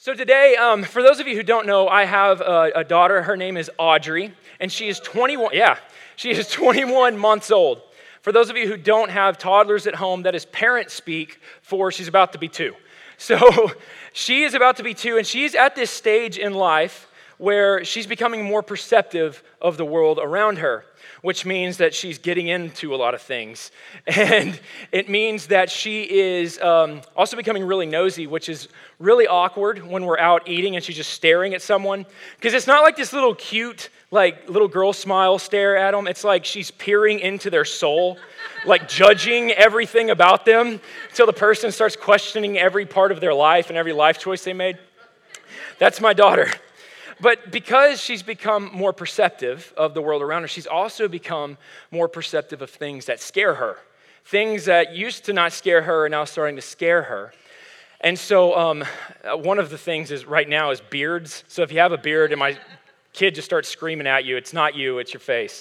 So today, for those of you who don't know, I have a daughter. Her name is Audrey, and she is 21. Yeah, she is 21 months old. For those of you who don't have toddlers at home, that is parent speak for she's about to be 2. So she is about to be 2, and she's at this stage in life where she's becoming more perceptive of the world around her, which means that she's getting into a lot of things. And it means that she is also becoming really nosy, which is really awkward when we're out eating and she's just staring at someone. Because it's not like this little cute, like little girl smile stare at them. It's like she's peering into their soul, like judging everything about them until the person starts questioning every part of their life and every life choice they made. That's my daughter. But because she's become more perceptive of the world around her, she's also become more perceptive of things that scare her. Things that used to not scare her are now starting to scare her. And so one of the things is right now is beards. So if you have a beard and my kid just starts screaming at you, it's not you, it's your face.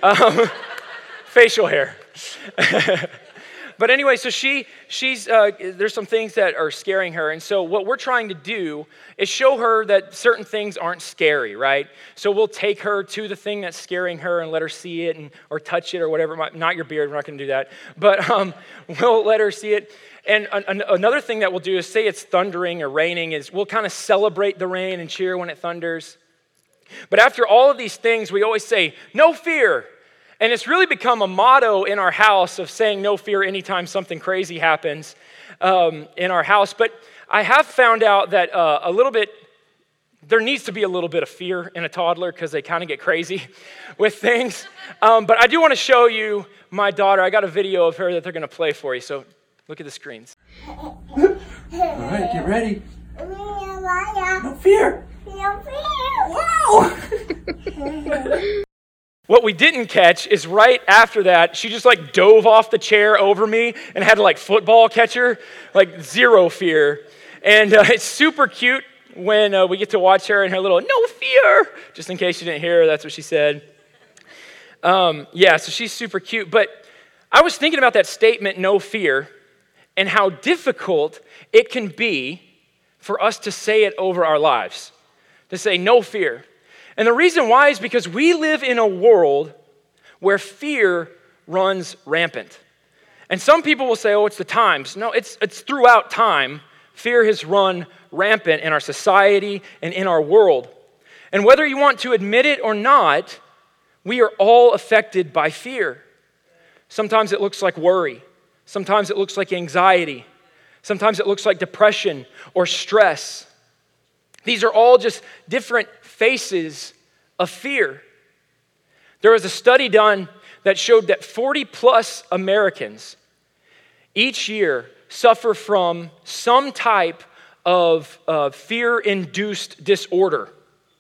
Facial hair. But anyway, so she's there's some things that are scaring her. And so what we're trying to do is show her that certain things aren't scary, right? So we'll take her to the thing that's scaring her and let her see it or touch it or whatever. Not your beard, we're not going to do that. But we'll let her see it. And another thing that we'll do is say it's thundering or raining is we'll kind of celebrate the rain and cheer when it thunders. But after all of these things, we always say, no fear. And it's really become a motto in our house of saying no fear anytime something crazy happens in our house. But I have found out that there needs to be a little bit of fear in a toddler because they kind of get crazy with things. But I do want to show you my daughter. I got a video of her that they're going to play for you. So look at the screens. All right, get ready. No fear. Wow. What we didn't catch is right after that, she just like dove off the chair over me and had to like football catch her, like zero fear. And it's super cute when we get to watch her and her little no fear, just in case you didn't hear her, that's what she said. So she's super cute. But I was thinking about that statement, no fear, and how difficult it can be for us to say it over our lives, to say no fear. And the reason why is because we live in a world where fear runs rampant. And some people will say, oh, it's the times. No, it's throughout time. Fear has run rampant in our society and in our world. And whether you want to admit it or not, we are all affected by fear. Sometimes it looks like worry. Sometimes it looks like anxiety. Sometimes it looks like depression or stress. These are all just different faces of fear. There was a study done that showed that 40 plus Americans each year suffer from some type of fear-induced disorder.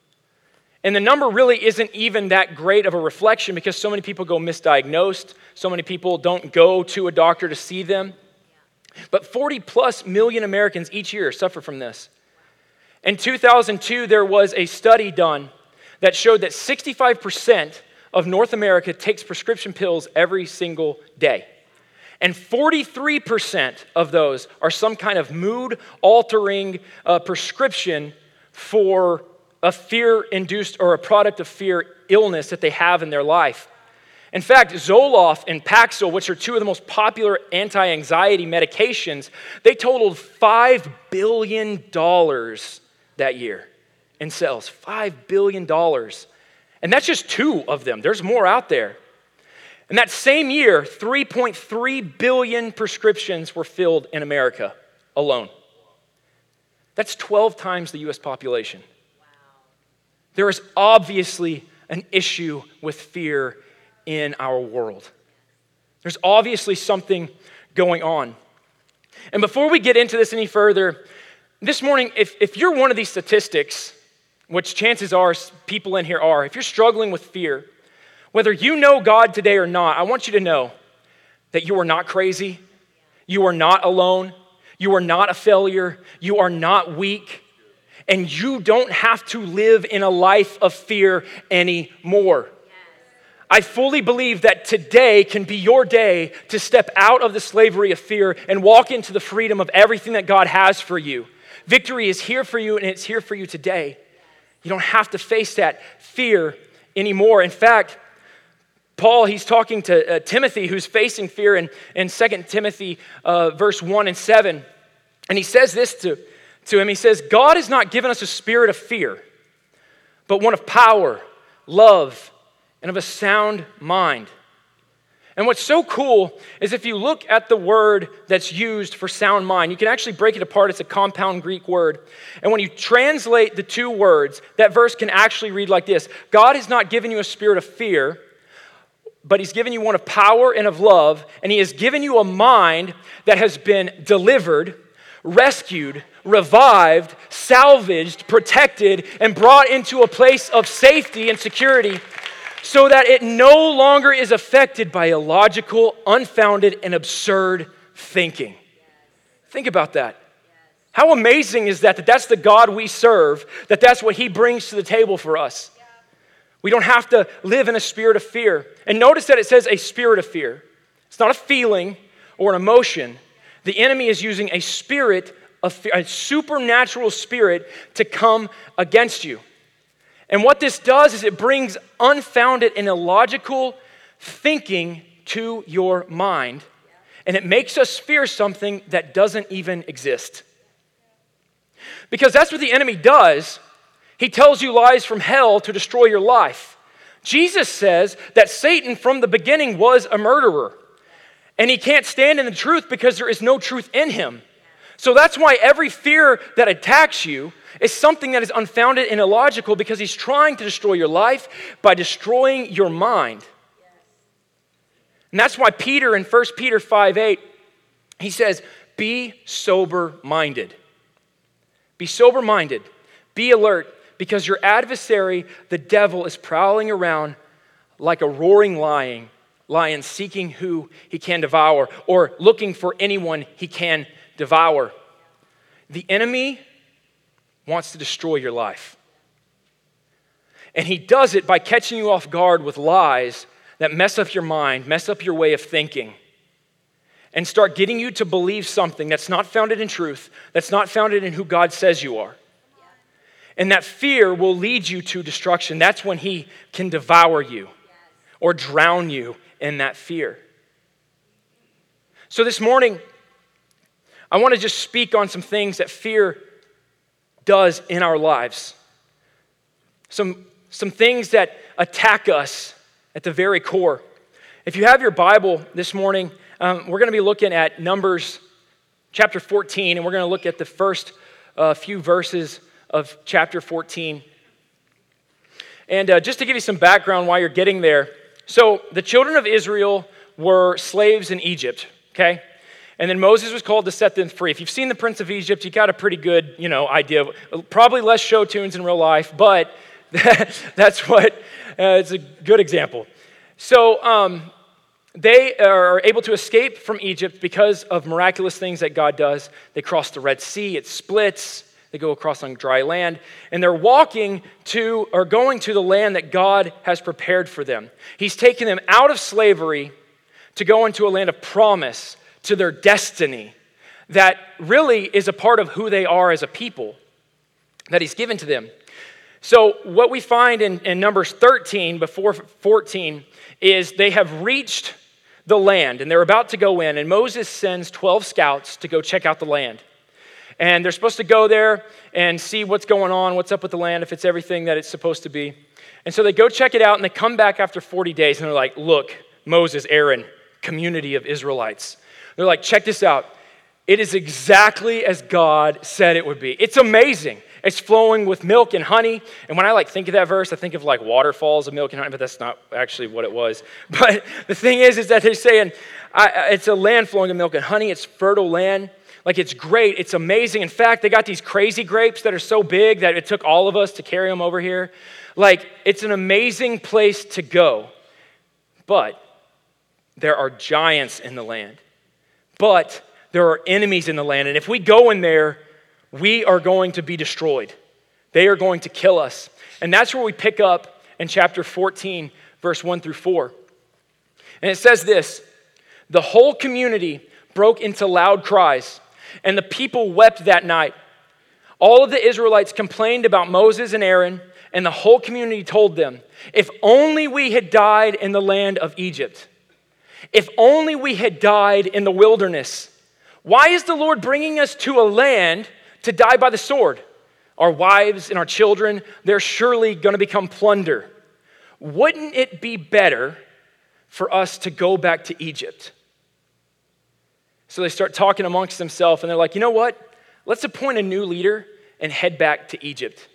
And the number really isn't even that great of a reflection because so many people go misdiagnosed, so many people don't go to a doctor to see them. But 40 plus million Americans each year suffer from this. In 2002, there was a study done that showed that 65% of North America takes prescription pills every single day. And 43% of those are some kind of mood-altering prescription for a fear-induced or a product of fear illness that they have in their life. In fact, Zoloft and Paxil, which are two of the most popular anti-anxiety medications, they totaled $5 billion that year in sales. $5 billion. And that's just 2 of them. There's more out there. And that same year, 3.3 billion prescriptions were filled in America alone. That's 12 times the U.S. population. Wow. There is obviously an issue with fear in our world. There's obviously something going on. And before we get into this any further, this morning, if you're one of these statistics, which chances are people in here are, if you're struggling with fear, whether you know God today or not, I want you to know that you are not crazy, you are not alone, you are not a failure, you are not weak, and you don't have to live in a life of fear anymore. I fully believe that today can be your day to step out of the slavery of fear and walk into the freedom of everything that God has for you. Victory is here for you, and it's here for you today. You don't have to face that fear anymore. In fact, Paul, he's talking to Timothy, who's facing fear in 2 Timothy verse 1 and 7. And he says this to him. He says, God has not given us a spirit of fear, but one of power, love, and of a sound mind. And what's so cool is if you look at the word that's used for sound mind, you can actually break it apart. It's a compound Greek word. And when you translate the two words, that verse can actually read like this. God has not given you a spirit of fear, but he's given you one of power and of love, and he has given you a mind that has been delivered, rescued, revived, salvaged, protected, and brought into a place of safety and security so that it no longer is affected by illogical, unfounded, and absurd thinking. Think about that. How amazing is that that's the God we serve, that's what he brings to the table for us. We don't have to live in a spirit of fear. And notice that it says a spirit of fear. It's not a feeling or an emotion. The enemy is using a spirit of fear, a supernatural spirit to come against you. And what this does is it brings unfounded and illogical thinking to your mind. And it makes us fear something that doesn't even exist. Because that's what the enemy does. He tells you lies from hell to destroy your life. Jesus says that Satan from the beginning was a murderer. And he can't stand in the truth because there is no truth in him. So that's why every fear that attacks you is something that is unfounded and illogical because he's trying to destroy your life by destroying your mind. And that's why Peter in 1 Peter 5:8, he says, be sober-minded. Be sober-minded. Be alert because your adversary, the devil, is prowling around like a roaring lion seeking who he can devour or looking for anyone he can devour. The enemy wants to destroy your life. And he does it by catching you off guard with lies that mess up your mind, mess up your way of thinking, and start getting you to believe something that's not founded in truth, that's not founded in who God says you are. And that fear will lead you to destruction. That's when he can devour you or drown you in that fear. So this morning, I want to just speak on some things that fear does in our lives. Some things that attack us at the very core. If you have your Bible this morning, we're going to be looking at Numbers chapter 14, and we're going to look at the first few verses of chapter 14. And just to give you some background while you're getting there, so the children of Israel were slaves in Egypt, okay? And then Moses was called to set them free. If you've seen The Prince of Egypt, you got a pretty good, idea. Probably less show tunes in real life, but that's what, it's a good example. So they are able to escape from Egypt because of miraculous things that God does. They cross the Red Sea, it splits. They go across on dry land, and they're going to the land that God has prepared for them. He's taken them out of slavery to go into a land of promise, to their destiny that really is a part of who they are as a people that he's given to them. So what we find in Numbers 13 before 14 is they have reached the land and they're about to go in, and Moses sends 12 scouts to go check out the land. And they're supposed to go there and see what's going on, what's up with the land, if it's everything that it's supposed to be. And so they go check it out, and they come back after 40 days, and they're like, look, Moses, Aaron, community of Israelites. They're like, check this out. It is exactly as God said it would be. It's amazing. It's flowing with milk and honey. And when I think of that verse, I think of waterfalls of milk and honey, but that's not actually what it was. But the thing is that they're saying it's a land flowing with milk and honey. It's fertile land. It's great. It's amazing. In fact, they got these crazy grapes that are so big that it took all of us to carry them over here. It's an amazing place to go. But there are giants in the land. But there are enemies in the land. And if we go in there, we are going to be destroyed. They are going to kill us. And that's where we pick up in chapter 14, verse 1 through 4. And it says this, the whole community broke into loud cries, and the people wept that night. All of the Israelites complained about Moses and Aaron, and the whole community told them, if only we had died in the land of Egypt. If only we had died in the wilderness. Why is the Lord bringing us to a land to die by the sword? Our wives and our children, they're surely going to become plunder. Wouldn't it be better for us to go back to Egypt? So they start talking amongst themselves, and they're like, you know what? Let's appoint a new leader and head back to Egypt.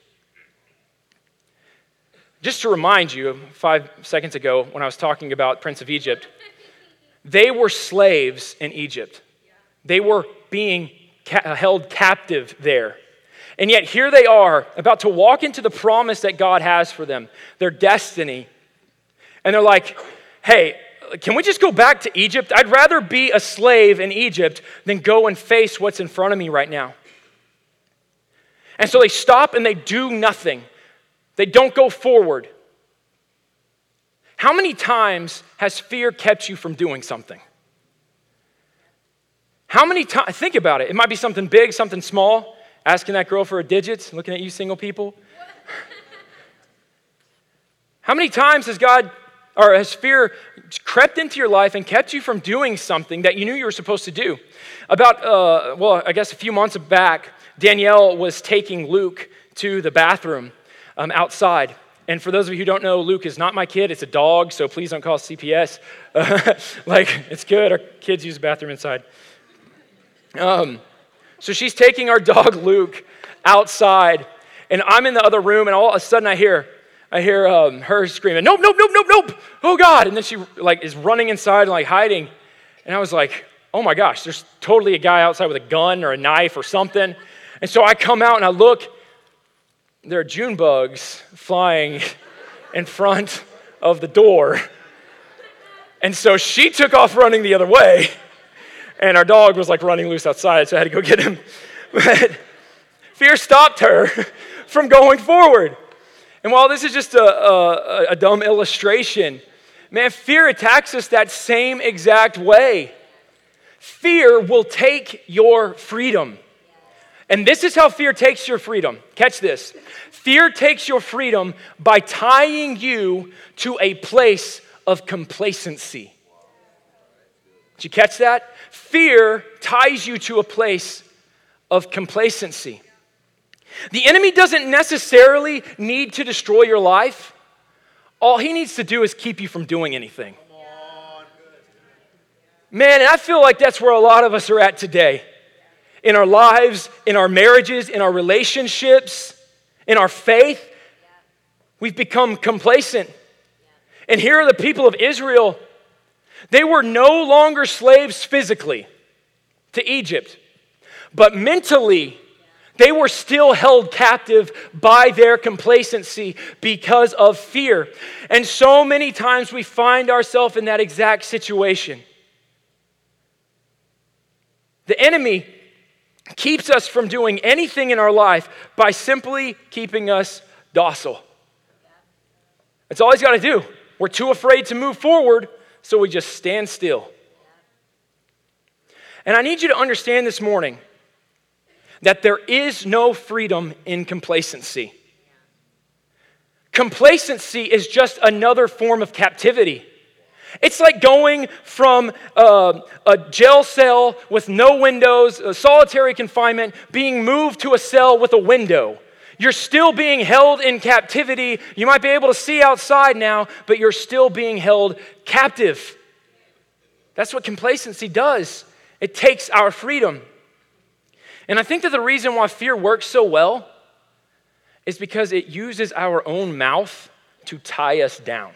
Just to remind you, 5 seconds ago when I was talking about Prince of Egypt, they were slaves in Egypt. They were being held captive there. And yet here they are about to walk into the promise that God has for them, their destiny. And they're like, hey, can we just go back to Egypt? I'd rather be a slave in Egypt than go and face what's in front of me right now. And so they stop and they do nothing. They don't go forward. How many times has fear kept you from doing something? How many times? Think about it. It might be something big, something small. Asking that girl for her digits, looking at you single people. How many times has fear crept into your life and kept you from doing something that you knew you were supposed to do? About, I guess a few months back, Danielle was taking Luke to the bathroom outside. And for those of you who don't know, Luke is not my kid. It's a dog, so please don't call CPS. It's good. Our kids use the bathroom inside. So she's taking our dog Luke outside, and I'm in the other room, and all of a sudden I hear her screaming, nope, nope, nope, nope, nope, oh God. And then she is running inside and hiding. And I was like, oh my gosh, there's totally a guy outside with a gun or a knife or something. And so I come out and I look, there are June bugs flying in front of the door. And so she took off running the other way. And our dog was running loose outside, so I had to go get him. But fear stopped her from going forward. And while this is just a dumb illustration, man, fear attacks us that same exact way. Fear will take your freedom. And this is how fear takes your freedom. Catch this. Fear takes your freedom by tying you to a place of complacency. Did you catch that? Fear ties you to a place of complacency. The enemy doesn't necessarily need to destroy your life. All he needs to do is keep you from doing anything. Man, and I feel like that's where a lot of us are at today. In our lives, in our marriages, in our relationships, in our faith, we've become complacent. And here are the people of Israel. They were no longer slaves physically to Egypt, but mentally, they were still held captive by their complacency because of fear. And so many times we find ourselves in that exact situation. The enemy keeps us from doing anything in our life by simply keeping us docile. That's all he's got to do. We're too afraid to move forward, so we just stand still. And I need you to understand this morning that there is no freedom in complacency. Complacency is just another form of captivity. It's like going from a jail cell with no windows, a solitary confinement, being moved to a cell with a window. You're still being held in captivity. You might be able to see outside now, but you're still being held captive. That's what complacency does. It takes our freedom. And I think that the reason why fear works so well is because it uses our own mouth to tie us down.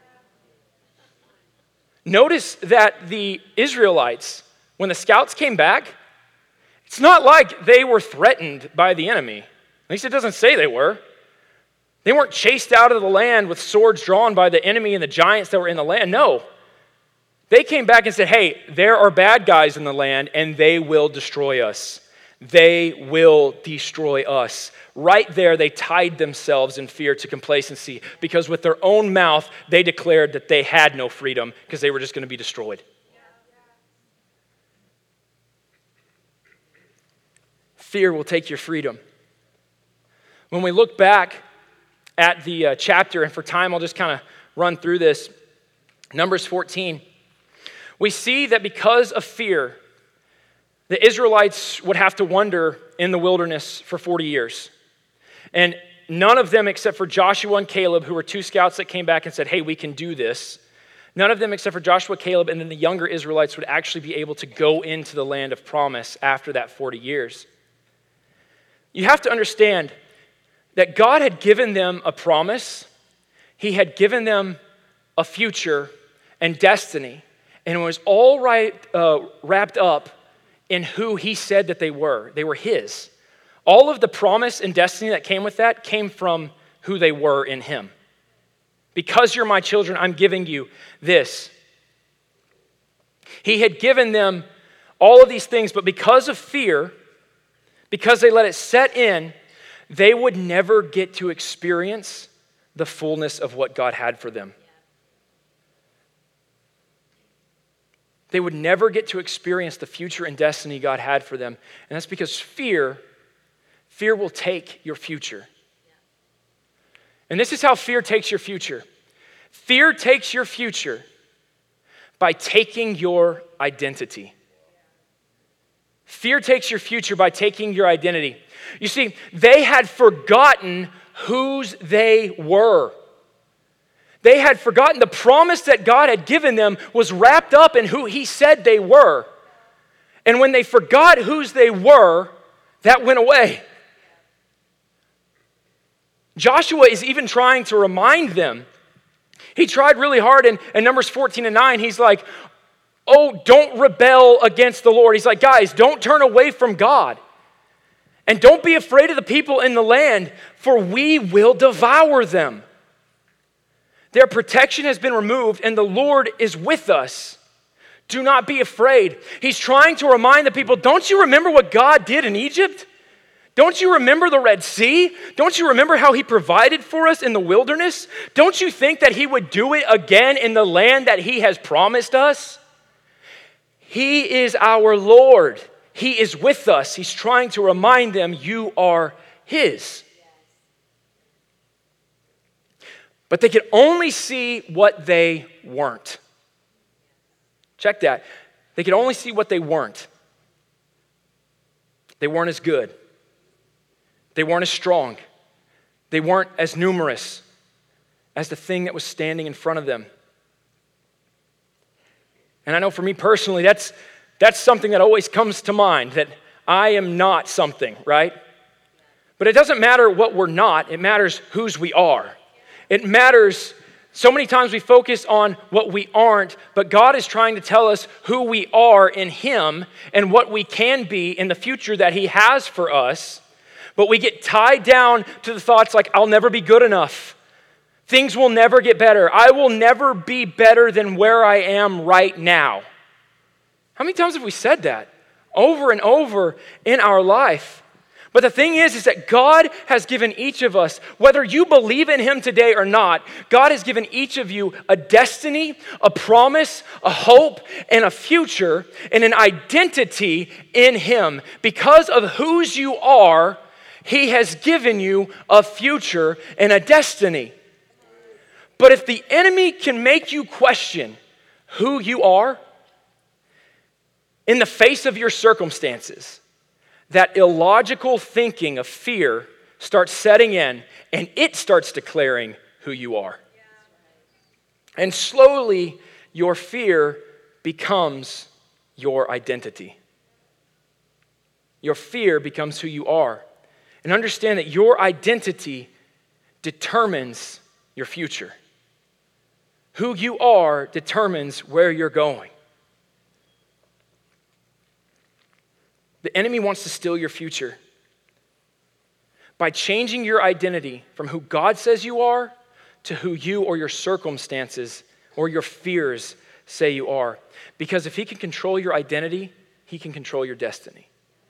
Notice that the Israelites, when the scouts came back, it's not like they were threatened by the enemy. At least it doesn't say they were. They weren't chased out of the land with swords drawn by the enemy and the giants that were in the land. No. They came back and said, hey, there are bad guys in the land and they will destroy us. They will destroy us. Right there, they tied themselves in fear to complacency because with their own mouth, they declared that they had no freedom because they were just going to be destroyed. Fear will take your freedom. When we look back at the chapter, and for time I'll just kind of run through this, Numbers 14, we see that because of fear, the Israelites would have to wander in the wilderness for 40 years. And none of them except for Joshua and Caleb, who were two scouts that came back and said, hey, we can do this. None of them except for Joshua, Caleb, and then the younger Israelites would actually be able to go into the land of promise after that 40 years. You have to understand that God had given them a promise. He had given them a future and destiny. And it was all wrapped up in who he said that they were. They were his. All of the promise and destiny that came with that came from who they were in him. Because you're my children, I'm giving you this. He had given them all of these things, but because of fear, because they let it set in, they would never get to experience the fullness of what God had for them. They would never get to experience the future and destiny God had for them. And that's because fear will take your future. And this is how fear takes your future. Fear takes your future by taking your identity. Fear takes your future by taking your identity. You see, they had forgotten whose they were. They had forgotten the promise that God had given them was wrapped up in who he said they were. And when they forgot whose they were, that went away. Joshua is even trying to remind them. He tried really hard in Numbers 14 and 9. He's like, oh, don't rebel against the Lord. He's like, guys, don't turn away from God. And don't be afraid of the people in the land, for we will devour them. Their protection has been removed, and the Lord is with us. Do not be afraid. He's trying to remind the people, don't you remember what God did in Egypt? Don't you remember the Red Sea? Don't you remember how he provided for us in the wilderness? Don't you think that he would do it again in the land that he has promised us? He is our Lord. He is with us. He's trying to remind them, you are his. But they could only see what they weren't. Check that. They could only see what they weren't. They weren't as good. They weren't as strong. They weren't as numerous as the thing that was standing in front of them. And I know for me personally, that's something that always comes to mind, that I am not something, right? But it doesn't matter what we're not, it matters whose we are. It matters, so many times we focus on what we aren't, but God is trying to tell us who we are in him and what we can be in the future that he has for us. But we get tied down to the thoughts like, I'll never be good enough. Things will never get better. I will never be better than where I am right now. How many times have we said that? Over and over in our life. But the thing is that God has given each of us, whether you believe in him today or not, God has given each of you a destiny, a promise, a hope, and a future, and an identity in him. Because of whose you are, he has given you a future and a destiny. But if the enemy can make you question who you are in the face of your circumstances, that illogical thinking of fear starts setting in, and it starts declaring who you are. And slowly, your fear becomes your identity. Your fear becomes who you are. And understand that your identity determines your future. Who you are determines where you're going. The enemy wants to steal your future by changing your identity from who God says you are to who you or your circumstances or your fears say you are. Because if he can control your identity, he can control your destiny.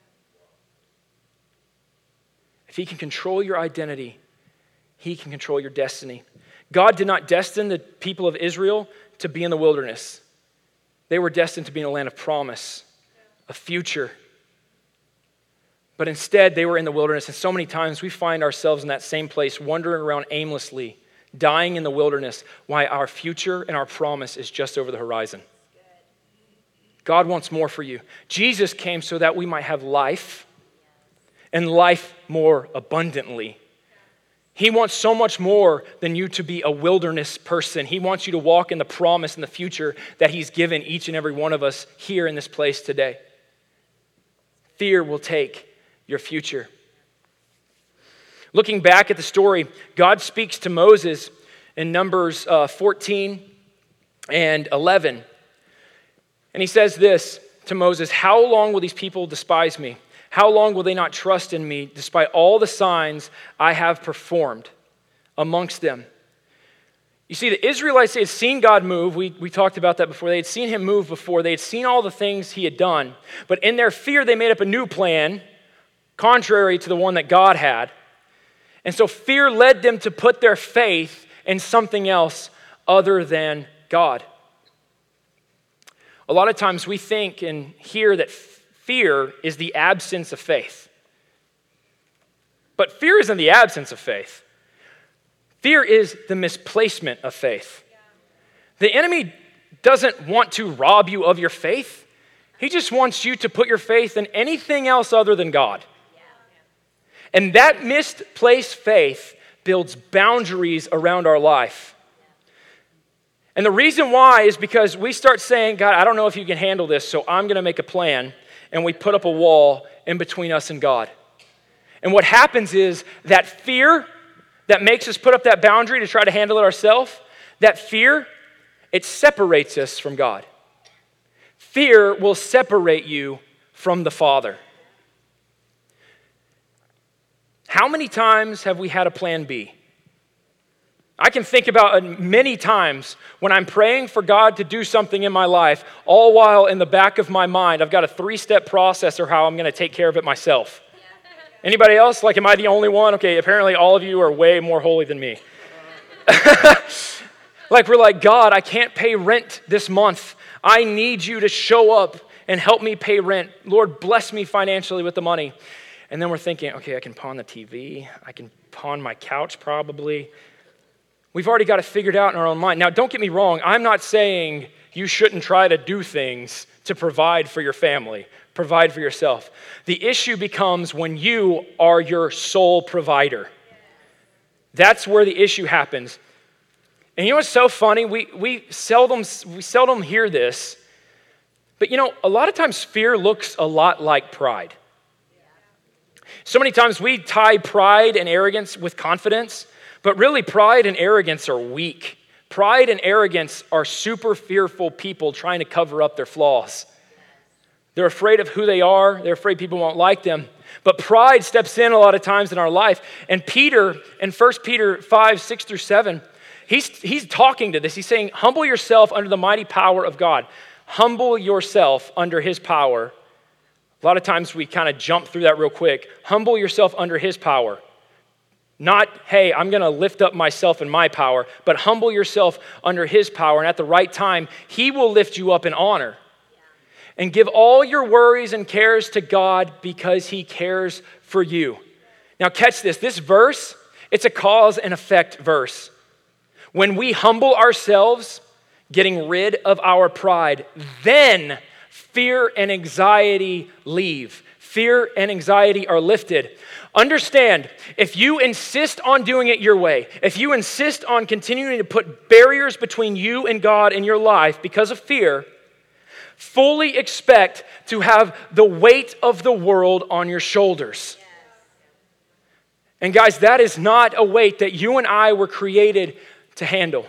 If he can control your identity, he can control your destiny. God did not destine the people of Israel to be in the wilderness. They were destined to be in a land of promise, a future. But instead, they were in the wilderness, and so many times we find ourselves in that same place, wandering around aimlessly, dying in the wilderness, while our future and our promise is just over the horizon. God wants more for you. Jesus came so that we might have life, and life more abundantly. He wants so much more than you to be a wilderness person. He wants you to walk in the promise and the future that He's given each and every one of us here in this place today. Fear will take your future. Looking back at the story, God speaks to Moses in Numbers 14 and 11. And He says this to Moses, "How long will these people despise me? How long will they not trust in me despite all the signs I have performed amongst them?" You see, the Israelites, they had seen God move. We talked about that before. They had seen Him move before. They had seen all the things He had done. But in their fear, they made up a new plan, contrary to the one that God had. And so fear led them to put their faith in something else other than God. A lot of times we think and hear that fear is the absence of faith. But fear isn't the absence of faith. Fear is the misplacement of faith. The enemy doesn't want to rob you of your faith. He just wants you to put your faith in anything else other than God. And that misplaced faith builds boundaries around our life. And the reason why is because we start saying, God, I don't know if you can handle this, so I'm going to make a plan. And we put up a wall in between us and God. And what happens is that fear that makes us put up that boundary to try to handle it ourselves, that fear, it separates us from God. Fear will separate you from the Father. How many times have we had a plan B? I can think about many times when I'm praying for God to do something in my life, all while in the back of my mind, I've got a 3-step process of how I'm going to take care of it myself. Anybody else? Like, am I the only one? Okay, apparently all of you are way more holy than me. Like, we're like, God, I can't pay rent this month. I need you to show up and help me pay rent. Lord, bless me financially with the money. And then we're thinking, okay, I can pawn the TV. I can pawn my couch probably. We've already got it figured out in our own mind. Now, don't get me wrong. I'm not saying you shouldn't try to do things to provide for your family, provide for yourself. The issue becomes when you are your sole provider. That's where the issue happens. And you know what's so funny? We seldom hear this. But you know, a lot of times fear looks a lot like pride. So many times we tie pride and arrogance with confidence, but really pride and arrogance are weak. Pride and arrogance are super fearful people trying to cover up their flaws. They're afraid of who they are. They're afraid people won't like them. But pride steps in a lot of times in our life. And Peter, in 1 Peter 5, 6 through 7, he's talking to this. He's saying, humble yourself under the mighty power of God. Humble yourself under His power. A lot of times we kind of jump through that real quick. Humble yourself under His power. Not, hey, I'm going to lift up myself in my power, but humble yourself under His power. And at the right time, He will lift you up in honor. And give all your worries and cares to God because He cares for you. Now catch this. This verse, it's a cause and effect verse. When we humble ourselves, getting rid of our pride, then fear and anxiety leave. Fear and anxiety are lifted. Understand, if you insist on doing it your way, if you insist on continuing to put barriers between you and God in your life because of fear, fully expect to have the weight of the world on your shoulders. And guys, that is not a weight that you and I were created to handle.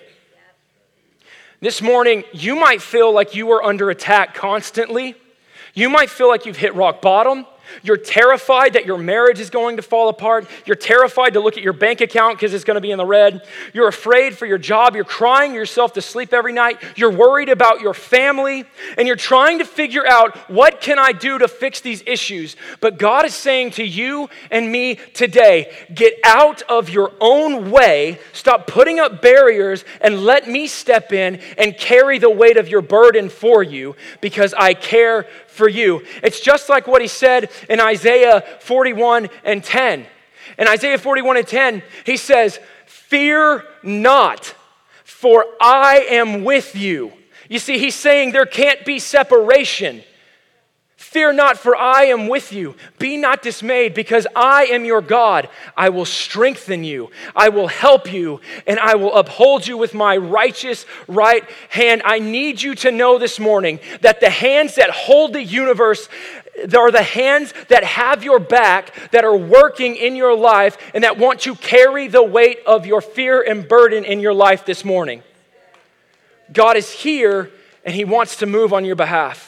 This morning, you might feel like you are under attack constantly. You might feel like you've hit rock bottom. You're terrified that your marriage is going to fall apart. You're terrified to look at your bank account because it's going to be in the red. You're afraid for your job. You're crying yourself to sleep every night. You're worried about your family. And you're trying to figure out, what can I do to fix these issues? But God is saying to you and me today, get out of your own way. Stop putting up barriers and let me step in and carry the weight of your burden for you because I care for you. It's just like what he said in Isaiah 41:10. In Isaiah 41:10, he says, "Fear not, for I am with you." You see, he's saying there can't be separation. Fear not, for I am with you. Be not dismayed, because I am your God. I will strengthen you. I will help you, and I will uphold you with my righteous right hand. I need you to know this morning that the hands that hold the universe are the hands that have your back, that are working in your life, and that want to carry the weight of your fear and burden in your life this morning. God is here, and he wants to move on your behalf.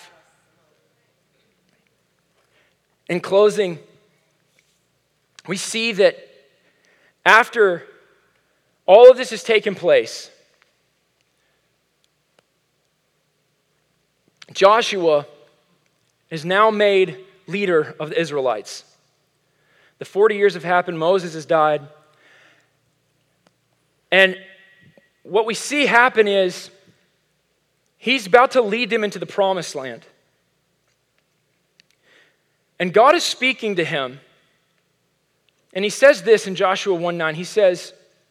In closing, we see that after all of this has taken place, Joshua is now made leader of the Israelites. The 40 years have happened, Moses has died. And what we see happen is he's about to lead them into the promised land. And God is speaking to him. And he says this in Joshua 1:9. He says,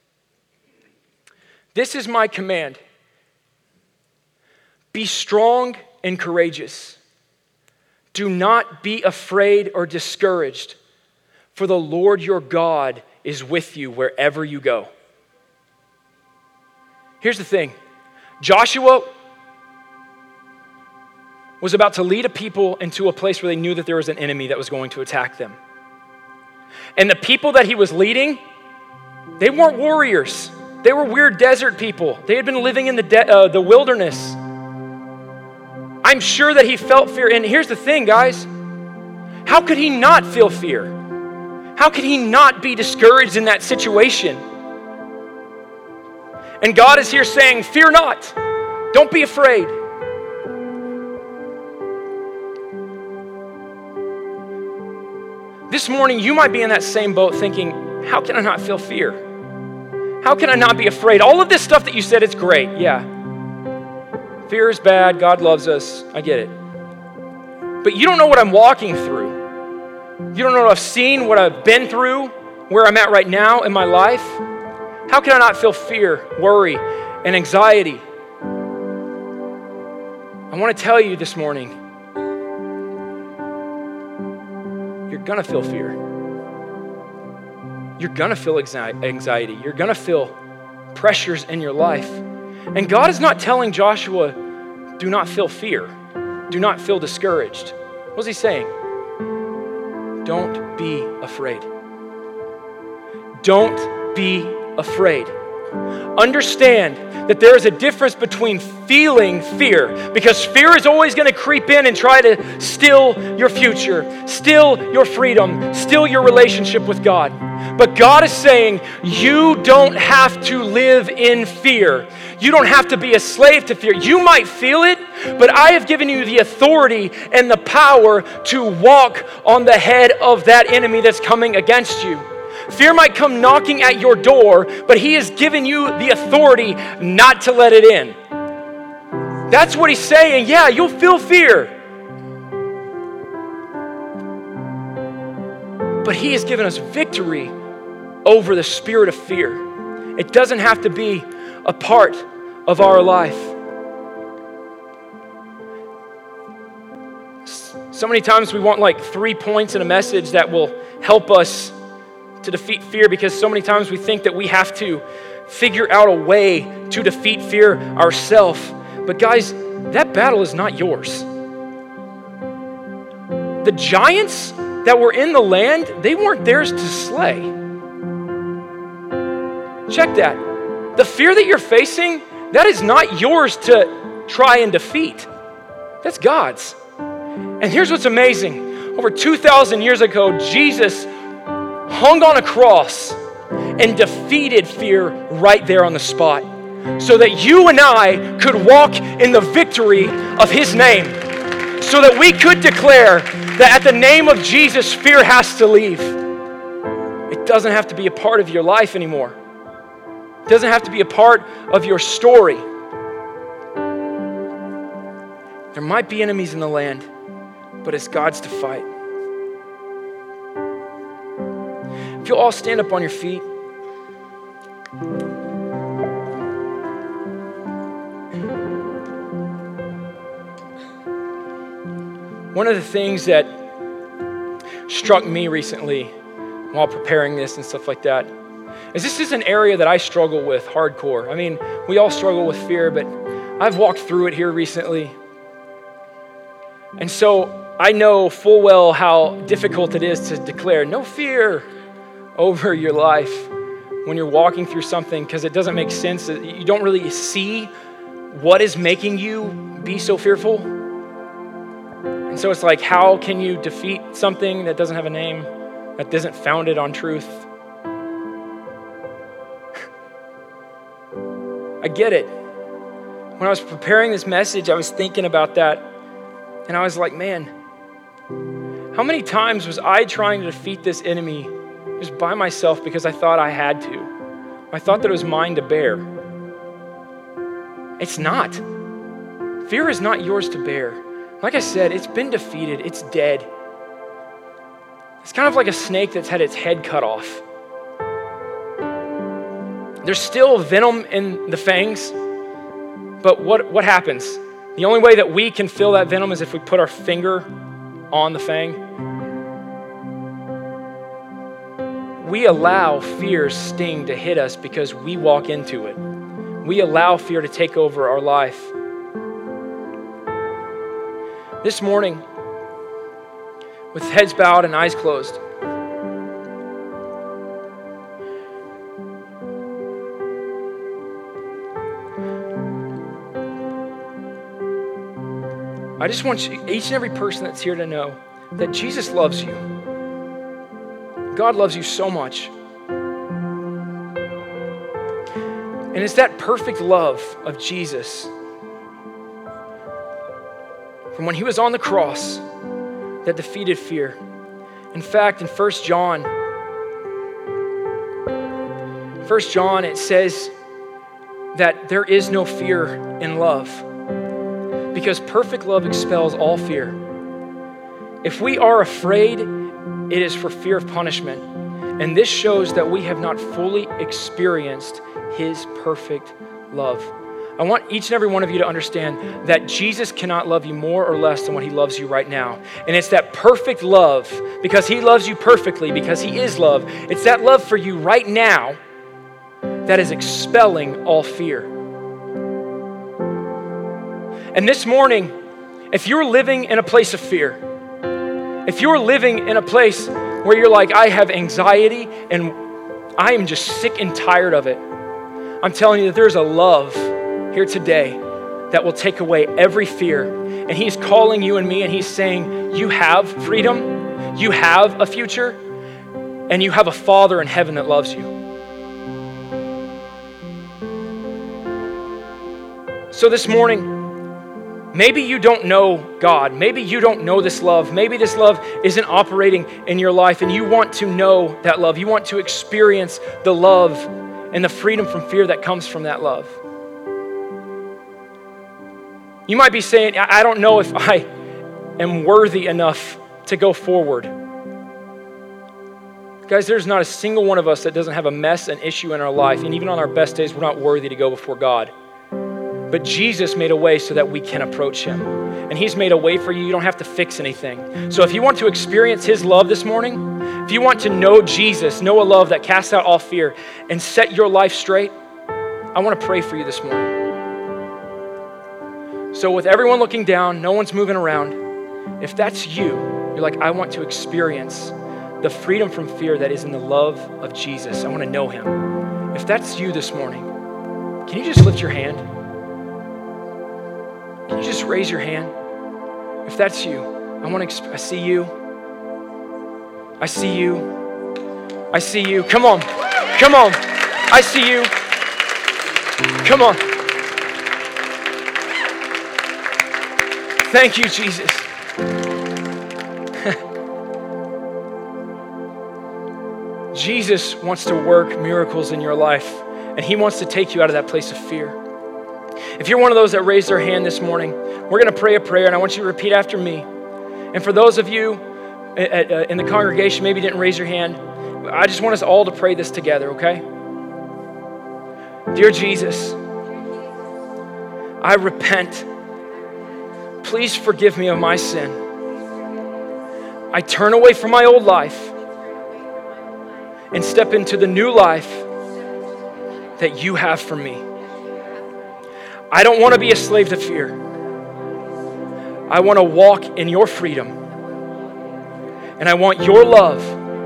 "This is my command. Be strong and courageous. Do not be afraid or discouraged, for the Lord your God is with you wherever you go." Here's the thing. Joshua was about to lead a people into a place where they knew that there was an enemy that was going to attack them. And the people that he was leading, they weren't warriors. They were weird desert people. They had been living in the wilderness. I'm sure that he felt fear. And here's the thing, guys. How could he not feel fear? How could he not be discouraged in that situation? And God is here saying, fear not. Don't be afraid. This morning, you might be in that same boat thinking, how can I not feel fear? How can I not be afraid? All of this stuff that you said, it's great. Yeah. Fear is bad. God loves us. I get it. But you don't know what I'm walking through. You don't know what I've seen, what I've been through, where I'm at right now in my life. How can I not feel fear, worry, and anxiety? I want to tell you this morning, you're going to feel fear. You're going to feel anxiety. You're going to feel pressures in your life. And God is not telling Joshua, do not feel fear. Do not feel discouraged. What's he saying? Don't be afraid. Don't be afraid. Understand that there is a difference between feeling fear, because fear is always going to creep in and try to steal your future, steal your freedom, steal your relationship with God. But God is saying you don't have to live in fear. You don't have to be a slave to fear. You might feel it, but I have given you the authority and the power to walk on the head of that enemy that's coming against you. Fear might come knocking at your door, but he has given you the authority not to let it in. That's what he's saying. Yeah, you'll feel fear. But he has given us victory over the spirit of fear. It doesn't have to be a part of our life. So many times we want like 3 points in a message that will help us to defeat fear, because so many times we think that we have to figure out a way to defeat fear ourselves. But guys, that battle is not yours. The giants that were in the land, they weren't theirs to slay. Check that. The fear that you're facing, that is not yours to try and defeat. That's God's. And here's what's amazing. Over 2,000 years ago, Jesus hung on a cross and defeated fear right there on the spot, so that you and I could walk in the victory of his name, so that we could declare that at the name of Jesus, fear has to leave. It doesn't have to be a part of your life anymore. It doesn't have to be a part of your story. There might be enemies in the land. but it's God's to fight. If you'll all stand up on your feet. One of the things that struck me recently while preparing this and stuff like that is this is an area that I struggle with hardcore. I mean, we all struggle with fear, but I've walked through it here recently. And so I know full well how difficult it is to declare no fear over your life when you're walking through something because it doesn't make sense. You don't really see what is making you be so fearful. And so it's like, how can you defeat something that doesn't have a name, that isn't founded on truth? I get it. When I was preparing this message, I was thinking about that. And I was like, man, how many times was I trying to defeat this enemy just by myself because I thought I had to? I thought that it was mine to bear. It's not. Fear is not yours to bear. Like I said, it's been defeated. It's dead. It's kind of like a snake that's had its head cut off. There's still venom in the fangs, but what happens? The only way that we can feel that venom is if we put our finger on the fang. We allow fear's sting to hit us because we walk into it. We allow fear to take over our life. This morning, with heads bowed and eyes closed, I just want each and every person that's here to know that Jesus loves you. God loves you so much. And it's that perfect love of Jesus from when he was on the cross that defeated fear. In fact, in 1 John, it says that there is no fear in love because perfect love expels all fear. If we are afraid, it is for fear of punishment. And this shows that we have not fully experienced his perfect love. I want each and every one of you to understand that Jesus cannot love you more or less than what he loves you right now. And it's that perfect love, because he loves you perfectly, because he is love. It's that love for you right now that is expelling all fear. And this morning, if you're living in a place of fear, if you're living in a place where you're like, I have anxiety and I am just sick and tired of it, I'm telling you that there's a love here today that will take away every fear. And he's calling you and me and he's saying, you have freedom, you have a future, and you have a Father in heaven that loves you. So this morning, maybe you don't know God. Maybe you don't know this love. Maybe this love isn't operating in your life and you want to know that love. You want to experience the love and the freedom from fear that comes from that love. You might be saying, I don't know if I am worthy enough to go forward. Guys, there's not a single one of us that doesn't have a mess and issue in our life. And even on our best days, we're not worthy to go before God. But Jesus made a way so that we can approach him. And he's made a way for you. You don't have to fix anything. So if you want to experience his love this morning, if you want to know Jesus, know a love that casts out all fear and set your life straight, I want to pray for you this morning. So with everyone looking down, no one's moving around. If that's you, you're like, I want to experience the freedom from fear that is in the love of Jesus. I want to know him. If that's you this morning, can you just lift your hand? Can you just raise your hand? If that's you, I see you. I see you. I see you. Come on. Come on. I see you. Come on. Thank you, Jesus. Jesus wants to work miracles in your life, and he wants to take you out of that place of fear. If you're one of those that raised their hand this morning, we're going to pray a prayer, and I want you to repeat after me. And for those of you in the congregation, maybe didn't raise your hand, I just want us all to pray this together, okay? Dear Jesus, I repent. Please forgive me of my sin. I turn away from my old life and step into the new life that you have for me. I don't want to be a slave to fear. I want to walk in your freedom. And I want your love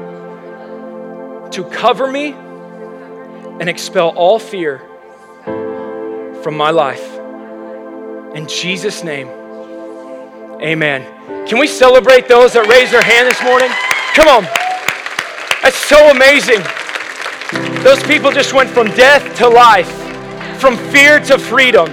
to cover me and expel all fear from my life. In Jesus' name, amen. Can we celebrate those that raised their hand this morning? Come on. That's so amazing. Those people just went from death to life, from fear to freedom.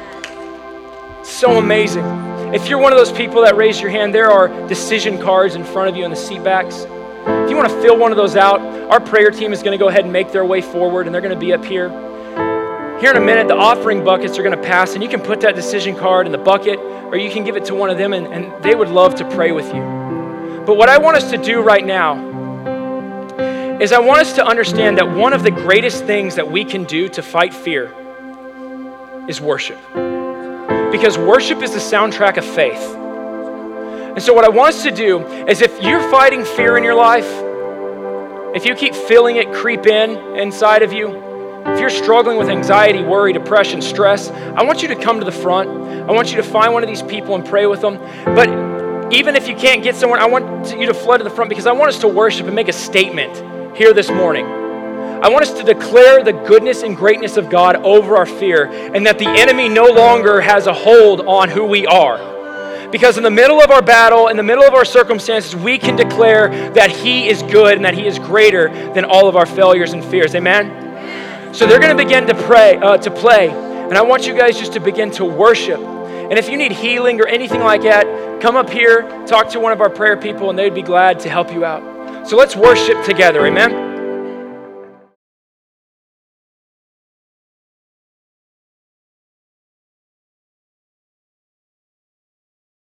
So amazing. If you're one of those people that raised your hand, there are decision cards in front of you in the seat backs. If you want to fill one of those out, our prayer team is going to go ahead and make their way forward, and they're going to be up here. Here in a minute, the offering buckets are going to pass, and you can put that decision card in the bucket, or you can give it to one of them, and they would love to pray with you. But what I want us to do right now is I want us to understand that one of the greatest things that we can do to fight fear is worship. Because worship is the soundtrack of faith. And so what I want us to do is, if you're fighting fear in your life, if you keep feeling it creep inside of you, if you're struggling with anxiety, worry, depression, stress, I want you to come to the front. I want you to find one of these people and pray with them. But even if you can't get somewhere, I want you to flood to the front, because I want us to worship and make a statement here this morning. I want us to declare the goodness and greatness of God over our fear, and that the enemy no longer has a hold on who we are. Because in the middle of our battle, in the middle of our circumstances, we can declare that He is good and that He is greater than all of our failures and fears. Amen? So they're going to begin to play, and I want you guys just to begin to worship. And if you need healing or anything like that, come up here, talk to one of our prayer people, and they'd be glad to help you out. So let's worship together, amen?